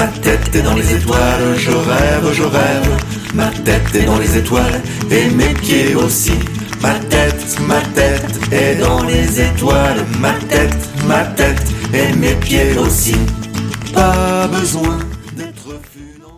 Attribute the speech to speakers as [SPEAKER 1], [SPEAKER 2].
[SPEAKER 1] Ma tête est dans les étoiles, je rêve, ma tête est dans les étoiles et mes pieds aussi. Ma tête est dans les étoiles, ma tête et mes pieds aussi. Pas besoin d'être vu, non.